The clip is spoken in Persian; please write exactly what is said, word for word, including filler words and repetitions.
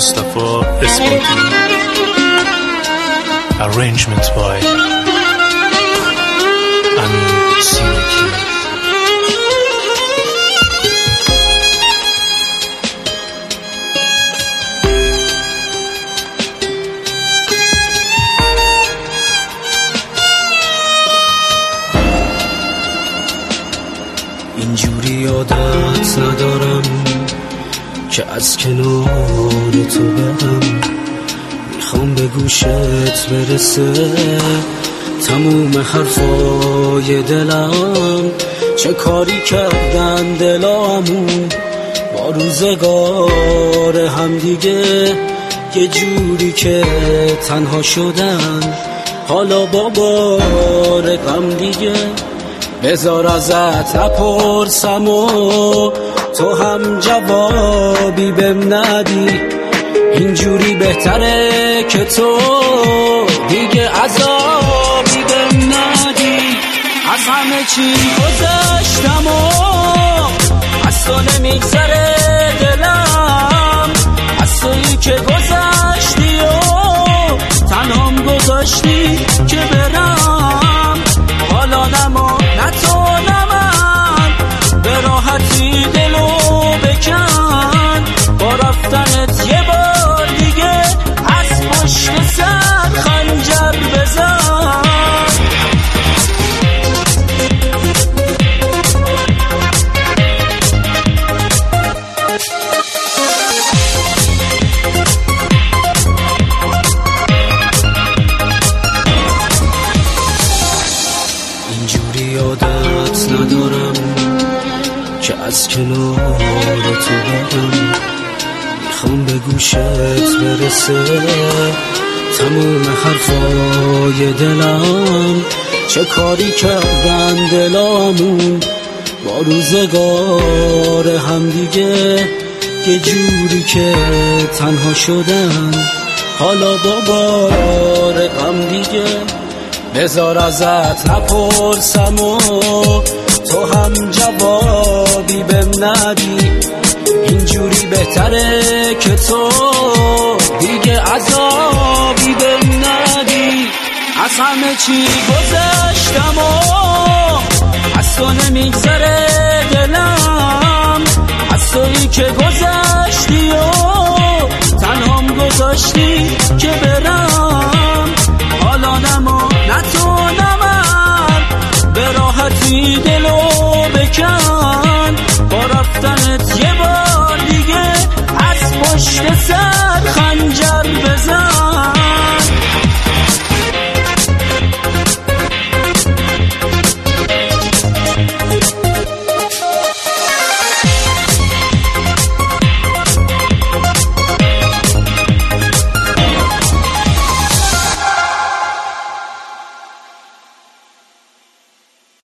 Mustafa Esmati. Arrangement by Amin Sinaki. اینجوری یادت ندارم که از کنار تو برم، میخوام به گوشت برسه تموم حرفای دلم. چه کاری کردن دلامون با روزگار هم دیگه، یه جوری که تنها شدن حالا با بار غم دیگه. بذار ازت نپرسم و تو هم جوابی بهم ندی، اینجوری بهتره که تو دیگه عذابی بهم ندی. از همه چی گذشتم و از تو نمیگذره دلم، از تویی که گذشتی و تنهام گذاشتی که برم. حالا نما نه تو نه من، به راحتی دلو بکن، با رفتنت یه بار دیگه از پشت سر خنجر بزن. اینجوری یادت ندارم که از کنار تو برم، میخوام به گوشت برسه تموم حرفای دلم. چه کاری کردن دلامون با روزگار هم دیگه، یه جوری که تنها شدن حالا با بار غم دیگه. بذار ازت نپرسم و تو هم جوابی بهم ندی، اینجوری بهتره که تو دیگه عذابی بهم ندی. از همه چی گذشتم و از تو نمیگذره دلم، از تویی که گذشتی و تنهام گذاشتی که برم. حالا نما نه تو نه من، به راحتی دلو بکن، با رفتنت یه بار دیگه از پشت سر خنجر